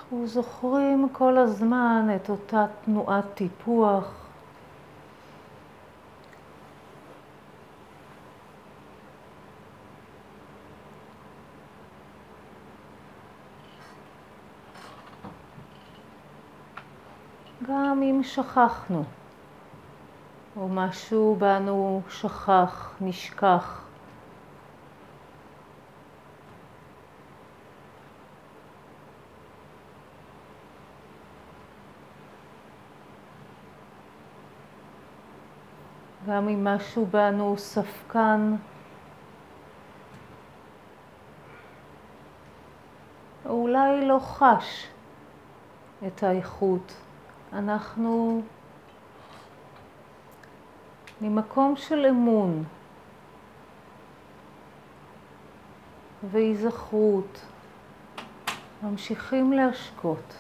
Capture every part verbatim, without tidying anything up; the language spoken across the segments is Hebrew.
אנחנו זוכרים כל הזמן את אותה תנועת טיפוח. גם אם שכחנו, או משהו בנו שכח, נשכח. גם אם משהו בנו ספקן, או אולי לא חש את האיכות. אנחנו ממקום של אמון והיזכרות ממשיכים להשקות.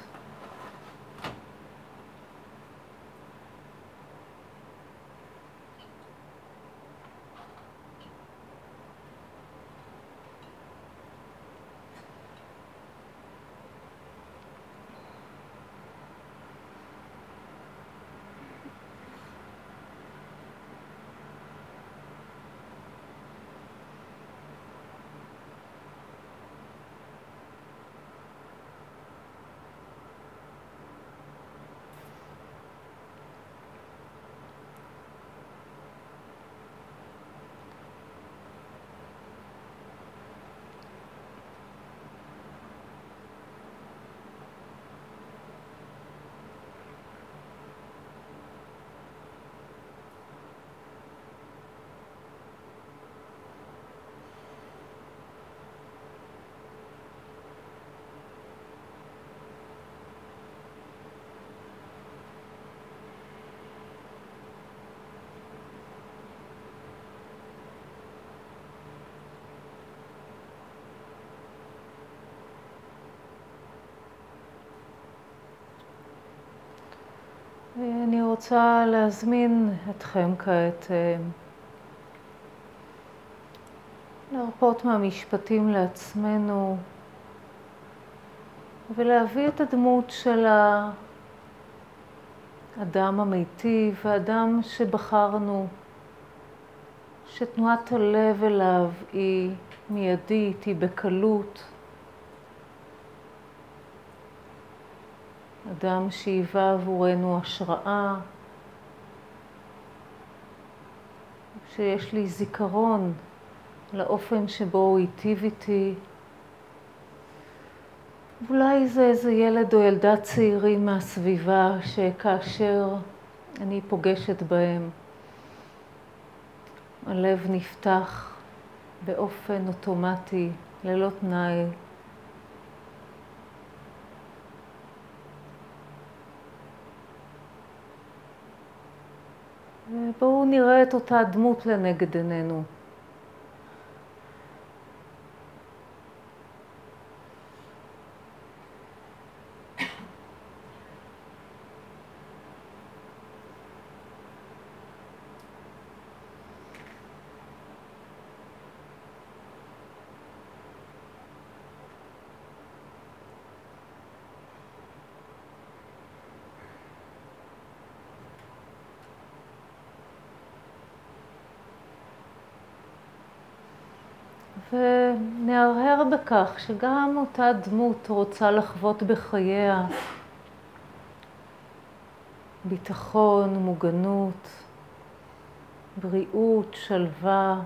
אני רוצה להזמין אתכם כעת להרפות מהמשפטים לעצמנו ולהביא את הדמות של האדם המיטיב, האדם שבחרנו, שתנועת הלב אליו היא מיידית, היא בקלות. אדם שהיווה עבורנו השראה, שיש לי זיכרון לאופן שבו הוא היטיב איתי. אולי זה איזה ילד או ילדה צעירים מהסביבה שכאשר אני פוגשת בהם, הלב נפתח באופן אוטומטי, ללא תנאי. ובואו נראה את אותה דמות לנגד עינינו. ונהרהר בכך שגם אותה דמות רוצה לחוות בחייה ביטחון, מוגנות, בריאות, שלווה,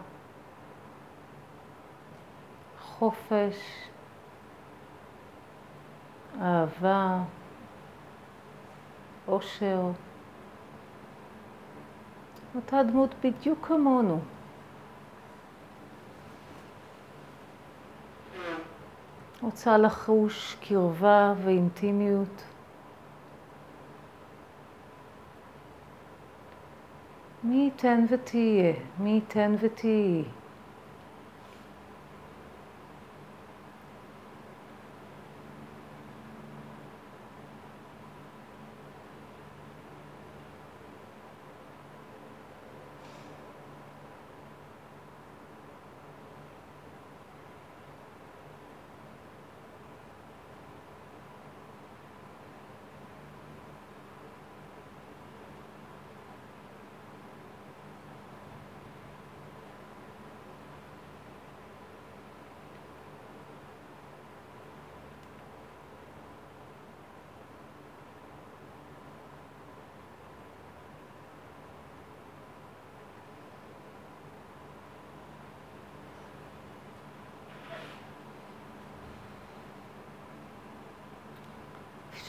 חופש, אהבה, אושר. אותה דמות בדיוק כמונו. רוצה לחוש קרבה ואינטימיות. מי ייתן ותהיה, מי ייתן ותהי.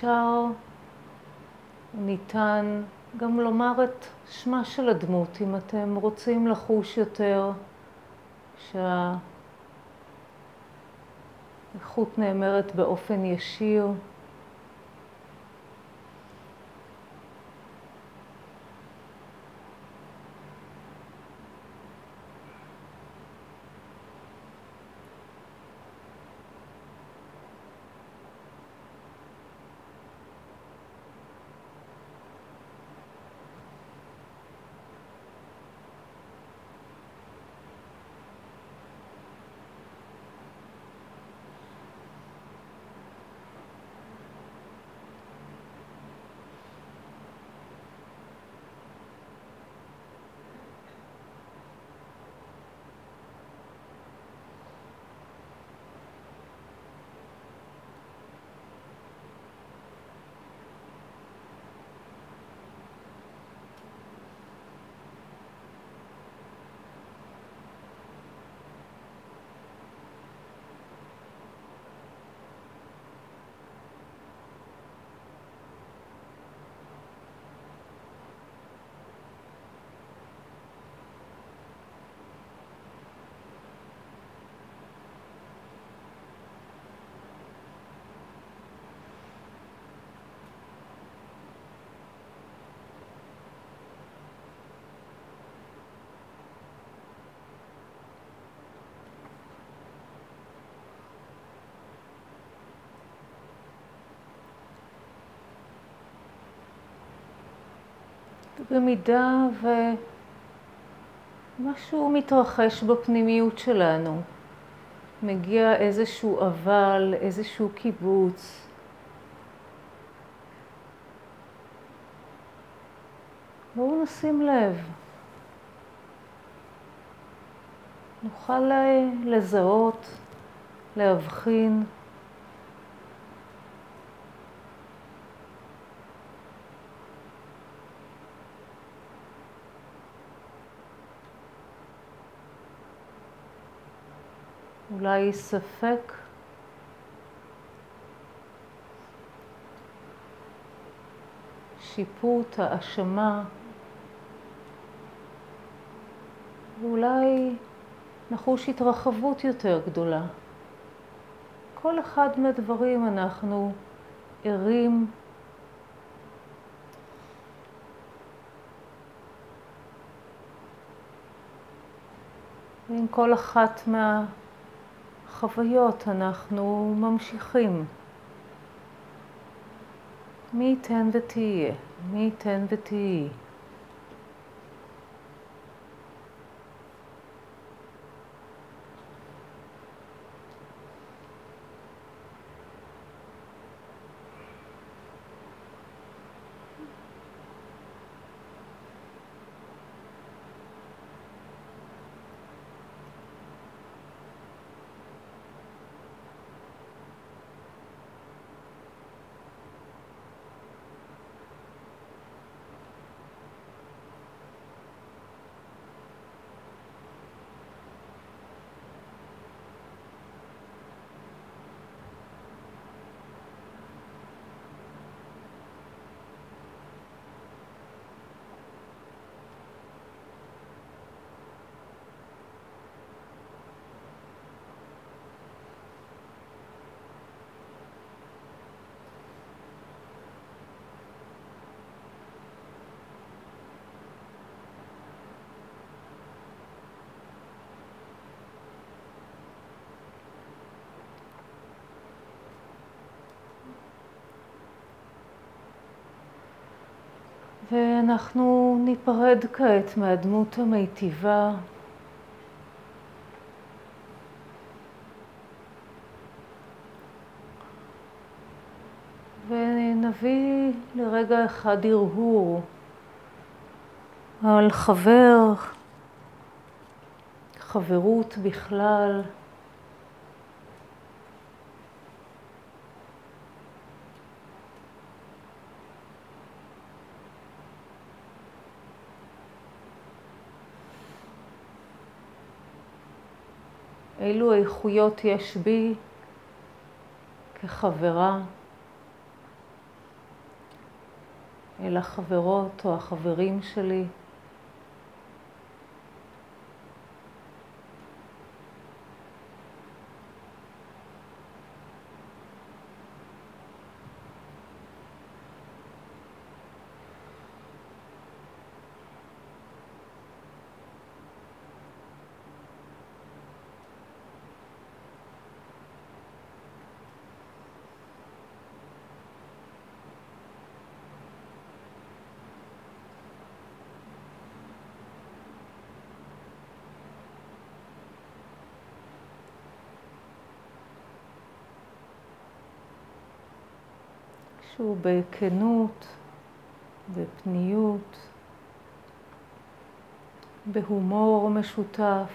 אפשר, ניתן גם לומר את שמה של הדמות, אם אתם רוצים לחוש יותר שהאיכות נאמרת באופן ישיר. במידה ומשהו מתרחש בפנימיות שלנו, מגיע איזשהו אבל, איזשהו קיבוץ, בואו נשים לב. נוכל לזהות, להבחין, אולי ספק, שיפוט, האשמה, ואולי נחוש התרחבות יותר גדולה. כל אחד מהדברים אנחנו ערים ועם כל אחת מהחוויות אנחנו ממשיכים. מי ייתן ותהיה, מי ייתן ותהי. ואנחנו ניפרד כעת מהדמות המיטיבה. ונביא לרגע אחד הרהור על חבר, חברות בכלל. אילו איכויות יש בי כחברה, אל החברות או החברים שלי. שהוא בכנות, בפניות, בהומור משותף,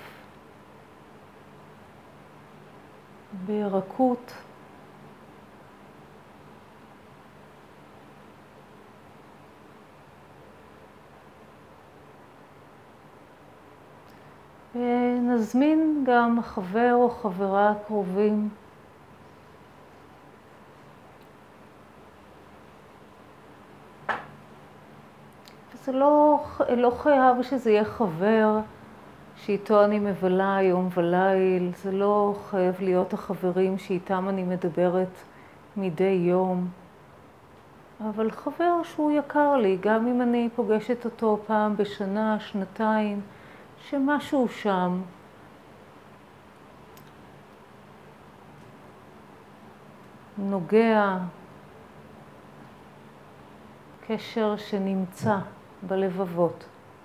ברכות. ונזמין גם חבר או חברה קרובים. זה לא, לא חייב שזה יהיה חבר שאיתו אני מבלה יום וליל, זה לא חייב להיות החברים שאיתם אני מדברת מדי יום, אבל חבר שהוא יקר לי, גם אם אני פוגשת אותו פעם בשנה, שנתיים, שמשהו שם נוגע, קשר שנמצא בלבבות.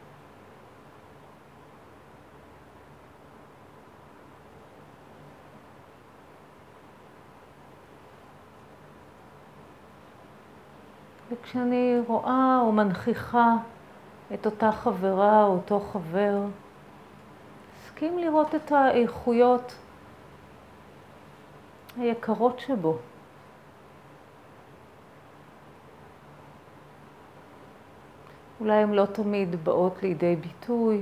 וכשאני רואה או מנכיחה את אותה חברה או אותו חבר, הסכים לראות את האיכויות היקרות שבו. אולי הן לא תמיד באות לידי ביטוי.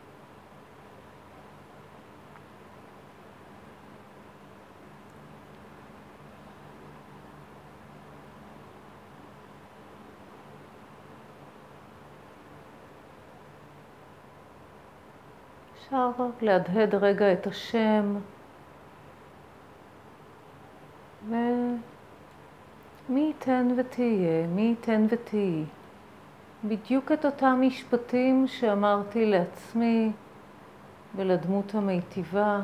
אפשר להדהד רגע את השם, ומי ייתן ותהיה, מי ייתן ותהי. בדיוק את אותם משפטים שאמרתי לעצמי ולדמות המיטיבה.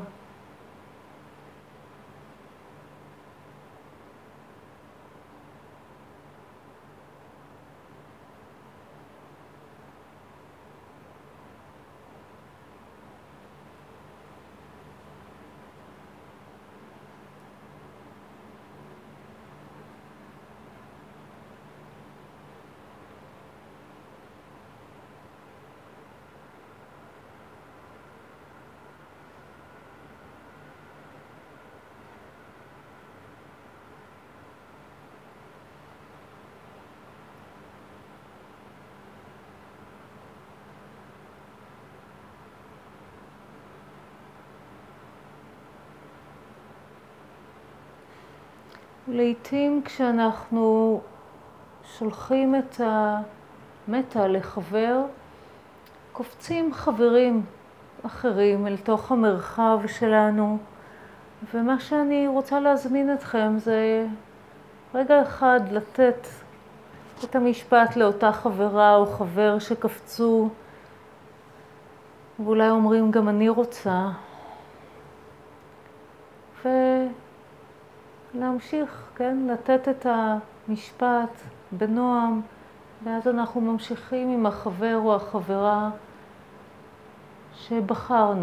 לעתים כשאנחנו שולחים את המטה לחבר, קופצים חברים אחרים אל תוך המרחב שלנו, ומה שאני רוצה להזמין אתכם זה רגע אחד לתת את המשפט לאותה חברה או חבר שקפצו, ואולי אומרים גם אני רוצה, ולהמשיך, כן? לתת את המשפט בנועם, ואז אנחנו ממשיכים עם החבר או החברה שבחרנו.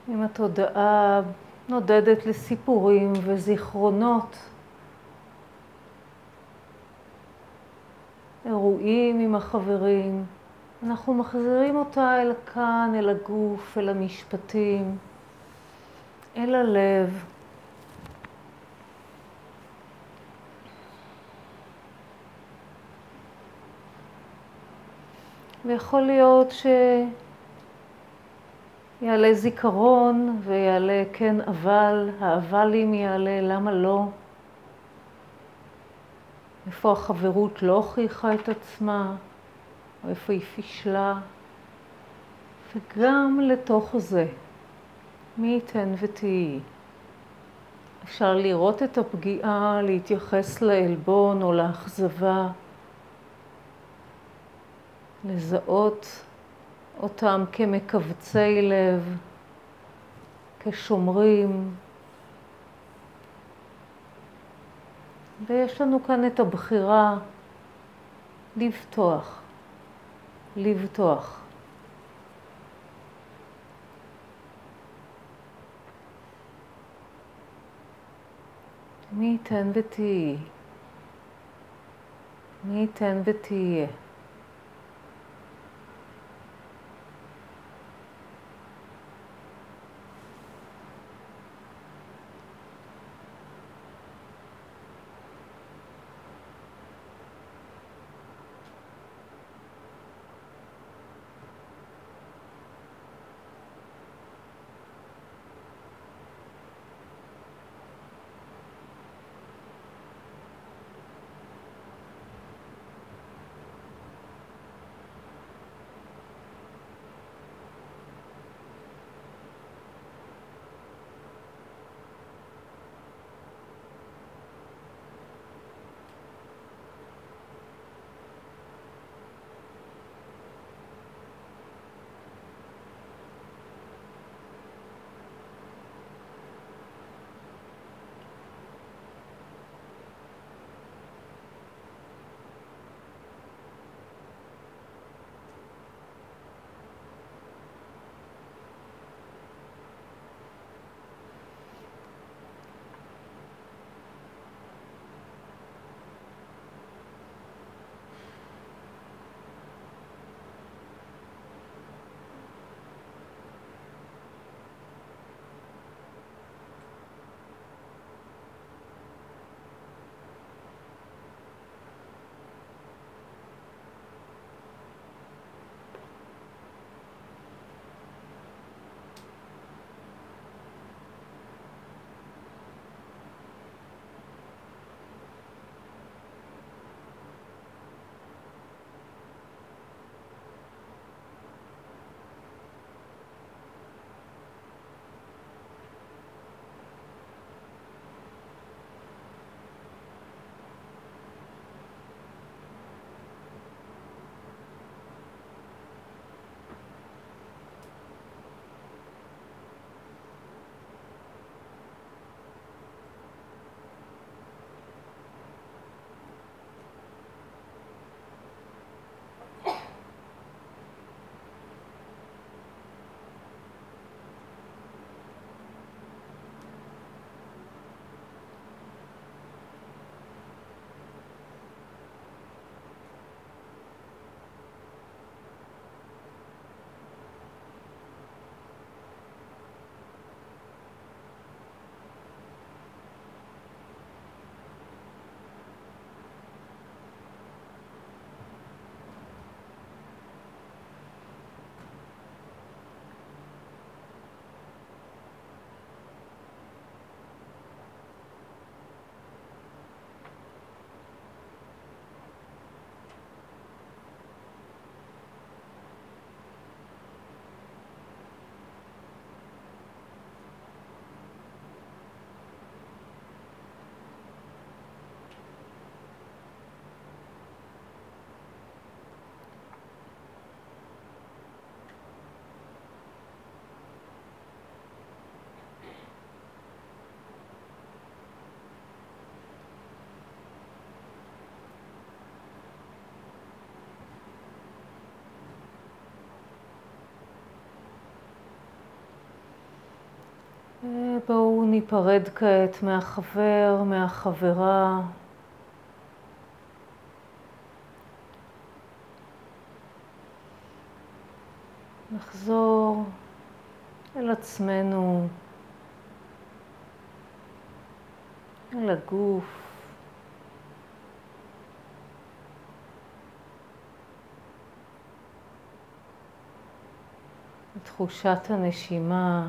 אם התודעה נודדת לסיפורים וזיכרונות, אירועים עם החברים, אנחנו מחזירים אותה אל כאן, אל הגוף, אל המשפטים, אל הלב. ויכול להיות שיעלה זיכרון ויעלה כן אבל, האבלים יעלה למה לא. איפה החברות לא הוכיחה את עצמה, או איפה היא פישלה. וגם לתוך זה, מי ייתן ותהי. אפשר לראות את הפגיעה, להתייחס לעלבון או לאכזבה, לזהות אותם כמקבצי לב, כשומרים. ויש לנו כאן את הבחירה לבטוח, לבטוח. מי ייתן ותהי, מי ייתן ותהיה. ובואו ניפרד כעת מהחבר, מהחברה. נחזור אל עצמנו, אל הגוף. תחושת הנשימה.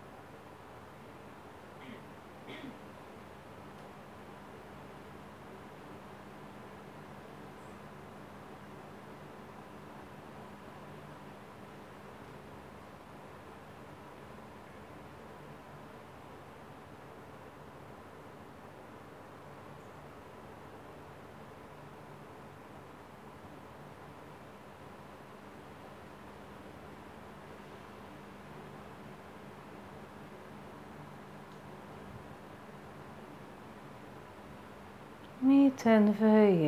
מי ייתן ואהיה.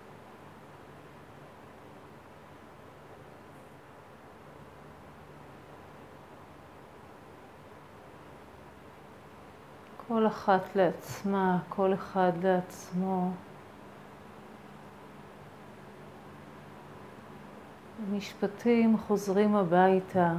כל אחת לעצמה, כל אחד לעצמו. המשפטים חוזרים הביתה.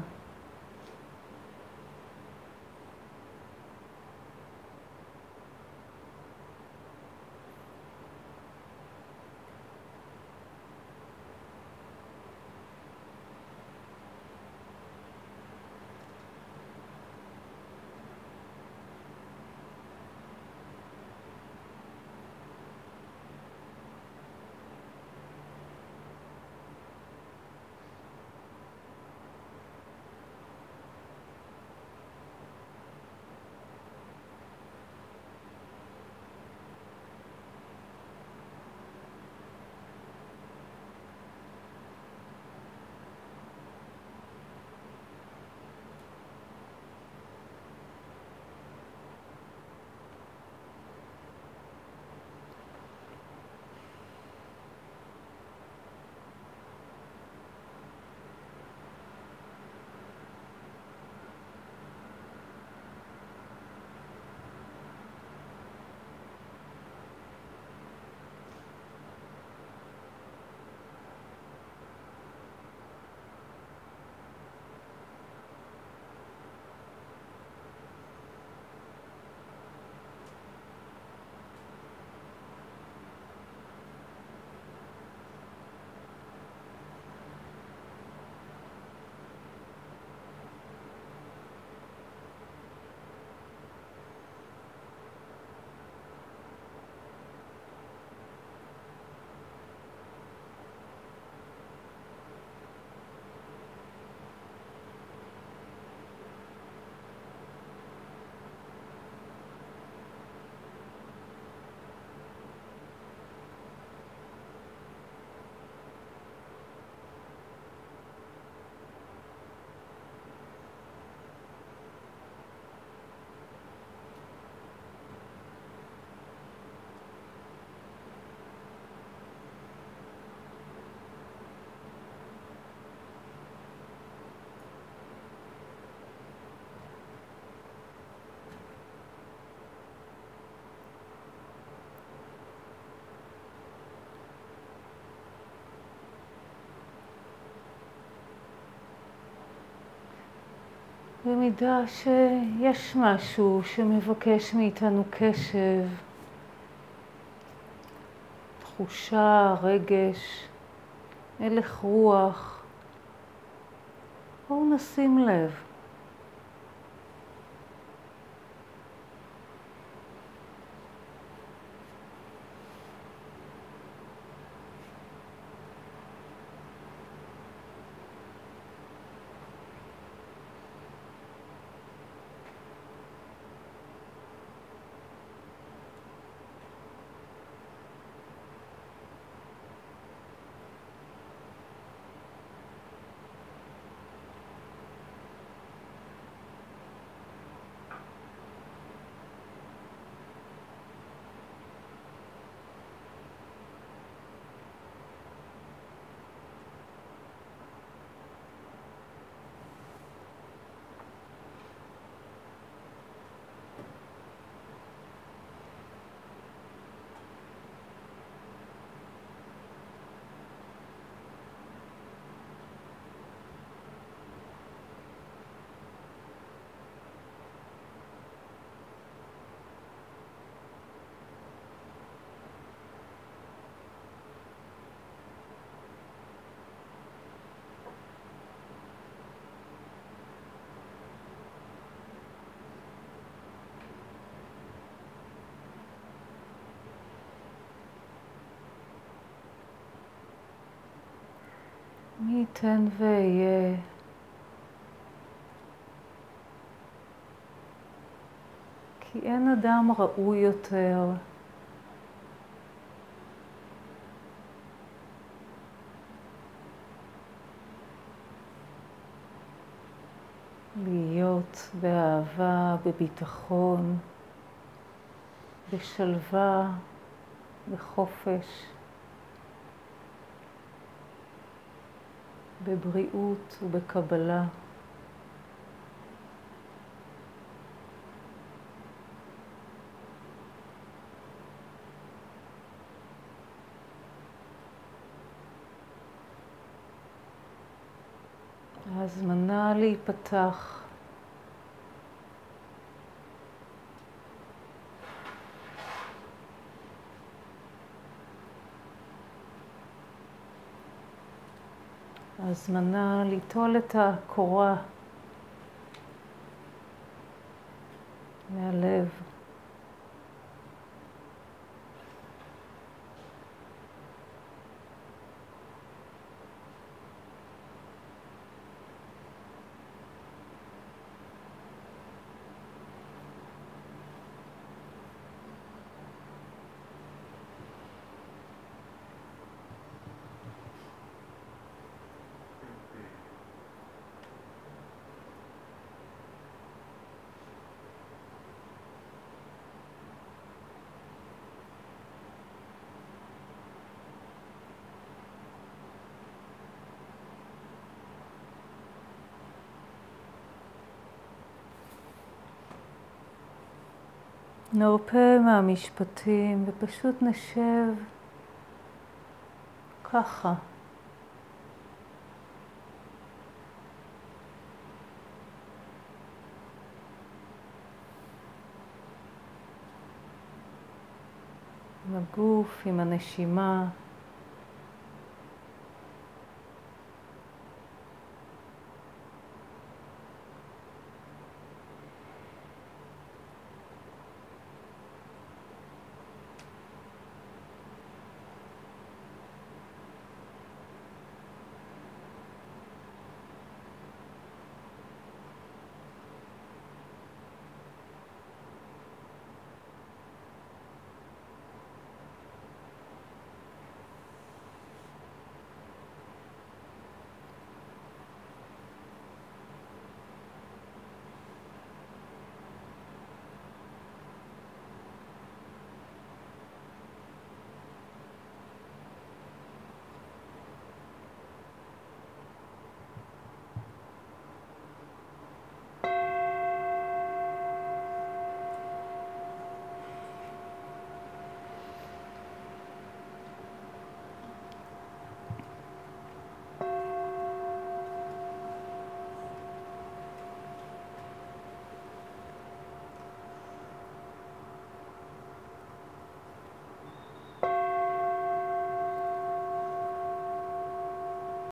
במידה שיש משהו שמבקש מאיתנו קשב, תחושה, רגש, הלך רוח, בואו נשים לב. מי ייתן ואהיה כי אין אדם ראוי יותר להיות באהבה, בביטחון, בשלווה, בחופש, בבריאות ובקבלה. ההזמנה להיפתח ההזמנה ליטול את הקורה מהלב. נרפה מהמשפטים ופשוט נשב ככה. עם הגוף, עם הנשימה.